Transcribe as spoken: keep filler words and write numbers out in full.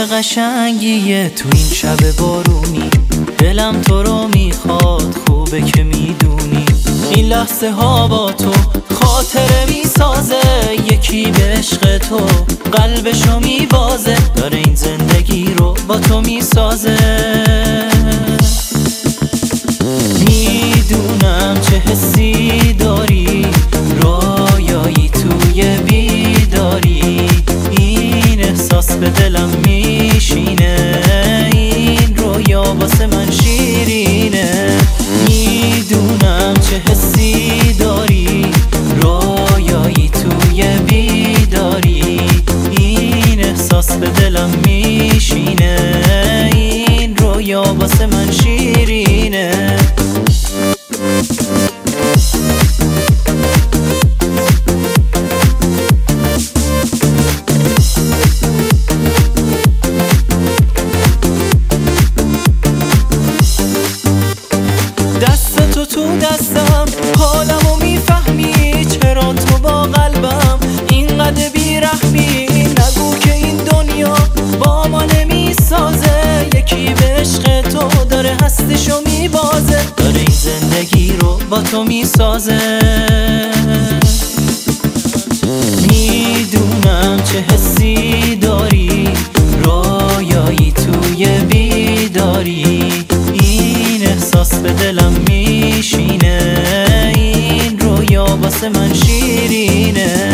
قشنگیه تو این شب بارونی، دلم تو رو میخواد، خوبه که میدونی این لحظه ها با تو خاطره میسازه. یکی به عشق تو قلبشو میبازه، داره این زندگی رو با تو میسازه. میدونم چه حسی داری، رویایی توی بیداری، این احساس به دلم میشینه، این رویا واسه من شیرینه. میدونم چه حسی داری، رویایی توی بیداری، این احساس به دلم میشینه، این رویا واسه من شیرینه. دست تو تو دستم، حالمو میفهمی، چرا تو با قلبم اینقدر بیرحمی. نگو که این دنیا با ما نمیسازه، یکی به عشق تو داره هستشو میبازه، داره این زندگی رو با تو میسازه. میدونم چه حسی داری، رویایی توی بیداری، این احساس به دلم میشینه، این رویا واسه من شیرینه.